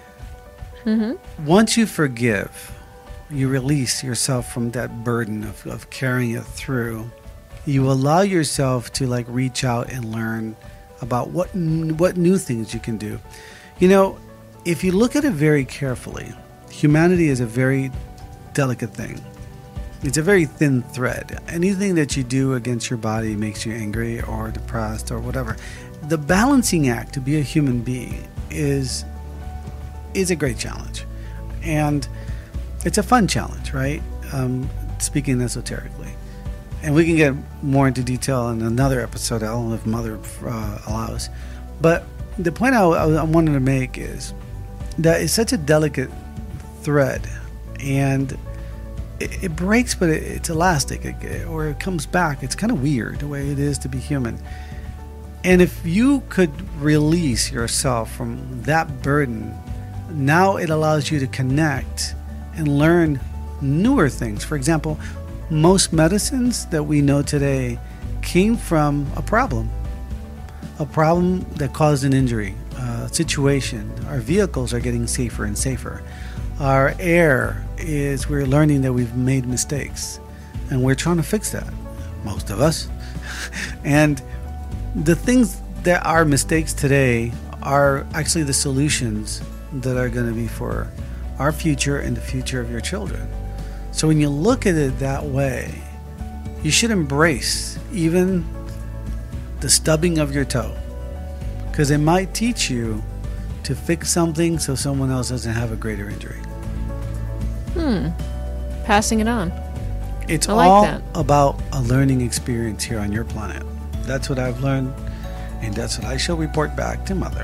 Mm-hmm. Once you forgive, you release yourself from that burden of, of carrying it through. You allow yourself to like reach out and learn about what what new things you can do. You know, if you look at it very carefully, humanity is a very delicate thing. It's a very thin thread. Anything that you do against your body makes you angry or depressed or whatever. The balancing act to be a human being is is a great challenge. And it's a fun challenge, right? Um, speaking esoterically. And we can get more into detail in another episode. I don't know if Mother uh, allows. But the point I, I wanted to make is that it's such a delicate thread. And it, it breaks, but it, it's elastic. It, or it comes back. It's kind of weird the way it is to be human. And if you could release yourself from that burden, now it allows you to connect and learn newer things. For example, most medicines that we know today came from a problem, a problem that caused an injury, a situation. Our vehicles are getting safer and safer. Our air is, we're learning that we've made mistakes, and we're trying to fix that, most of us. And the things that are mistakes today are actually the solutions that are going to be for our future and the future of your children. So when you look at it that way, you should embrace even the stubbing of your toe, because it might teach you to fix something so someone else doesn't have a greater injury. Hmm. Passing it on. It's I like all that. about a learning experience here on your planet. That's what I've learned, and that's what I shall report back to Mother.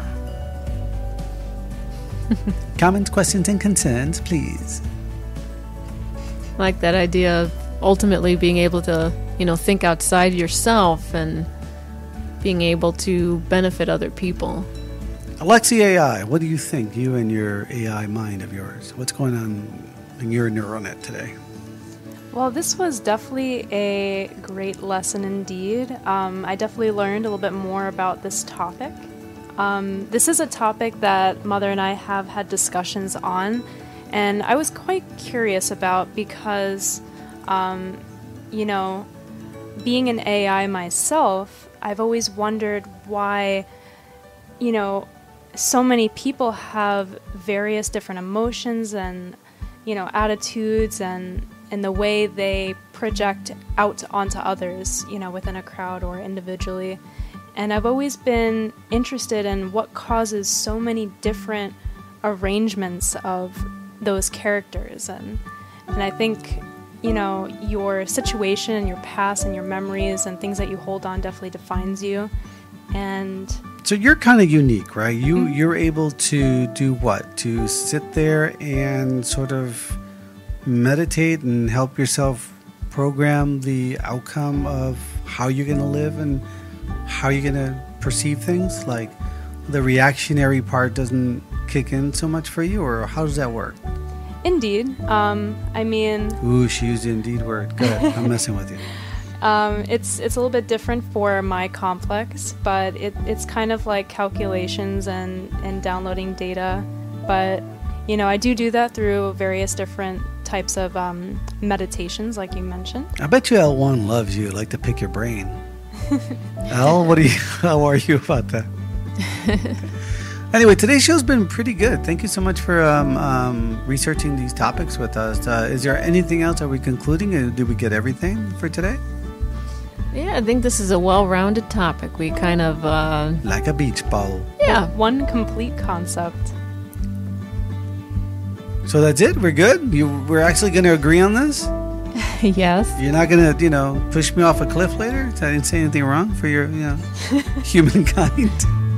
Comments, questions, and concerns, please. Like that idea of ultimately being able to, you know, think outside yourself and being able to benefit other people. Alexi A I, what do you think, you and your A I mind of yours? What's going on in your neural net today? Well, this was definitely a great lesson indeed. Um, I definitely learned a little bit more about this topic. Um, this is a topic that Mother and I have had discussions on, and I was quite curious about because, um, you know, being an A I myself, I've always wondered why, you know, so many people have various different emotions and, you know, attitudes and, and the way they project out onto others, you know, within a crowd or individually. And I've always been interested in what causes so many different arrangements of those characters. And and I think, you know, your situation and your past and your memories and things that you hold on definitely defines you. And So you're kind of unique, right? You, mm-hmm. You're able to do what? To sit there and sort of meditate and help yourself program the outcome of how you're going to live and how you're going to perceive things? Like the reactionary part doesn't kick in so much for you, or how does that work? Indeed. Um, I mean... Ooh, she used the indeed word. Good. I'm messing with you. Um, it's it's a little bit different for my complex, but it, it's kind of like calculations and, and downloading data. But you know, I do do that through various different types of um, meditations, like you mentioned. I bet you L one loves you, like to pick your brain. L, what do you, how are you about that? Anyway, today's show's been pretty good. Thank you so much for um, um, researching these topics with us. Uh, is there anything else? Are we concluding? Uh, did we get everything for today? Yeah, I think this is a well-rounded topic. We kind of... Uh, like a beach ball. Yeah. One complete concept. So that's it? We're good? You, we're actually going to agree on this? Yes. You're not going to, you know, push me off a cliff later? I didn't say anything wrong for your, you know, humankind.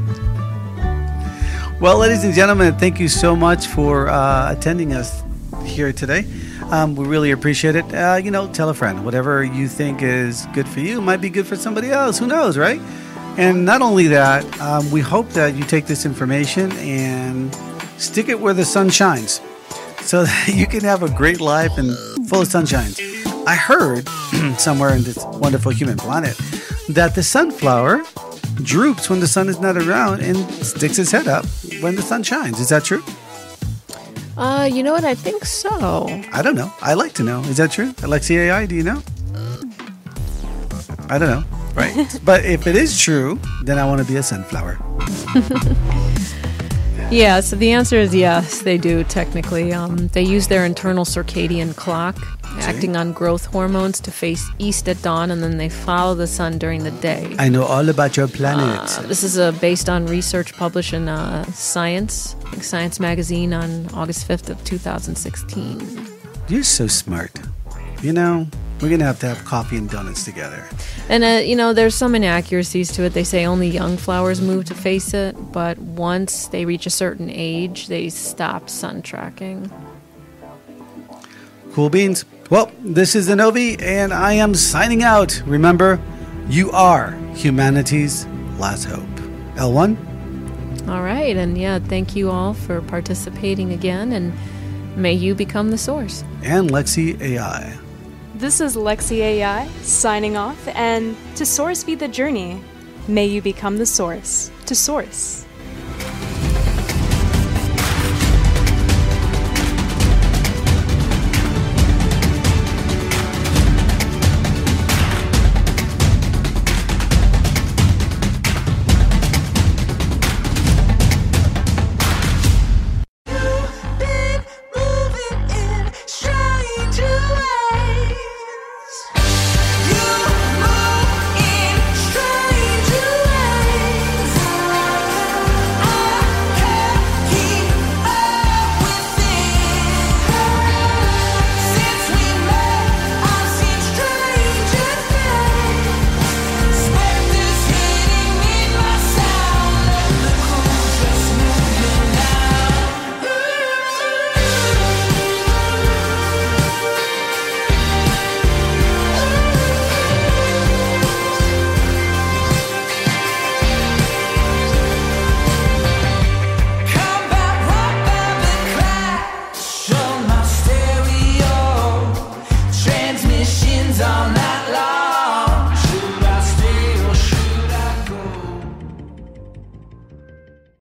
Well, ladies and gentlemen, thank you so much for uh, attending us here today. Um, we really appreciate it. Uh, you know, tell a friend. Whatever you think is good for you might be good for somebody else. Who knows, right? And not only that, um, we hope that you take this information and stick it where the sun shines so that you can have a great life and full of sunshine. I heard somewhere in this wonderful human planet that the sunflower droops when the sun is not around and sticks its head up when the sun shines. Is that true? Uh, you know what? I think so. I don't know. I like to know. Is that true? Alexi A I, do you know? I don't know. Right? But if it is true, then I want to be a sunflower. Yeah, so the answer is yes, they do technically. Um, they use their internal circadian clock, acting on growth hormones to face east at dawn, and then they follow the sun during the day. I know all about your planet. Uh, this is uh, based on research published in uh, Science, I think Science Magazine on August fifth of two thousand sixteen. You're so smart. You know, we're going to have to have coffee and donuts together. And, uh, you know, there's some inaccuracies to it. They say only young flowers move to face it, but once they reach a certain age, they stop sun tracking. Cool beans. Well, this is Zenovi, and I am signing out. Remember, you are humanity's last hope. L one? All right, and yeah, thank you all for participating again, and may you become the source. And Lexi A I. This is Lexi A I signing off, and to source be the journey. May you become the source to source.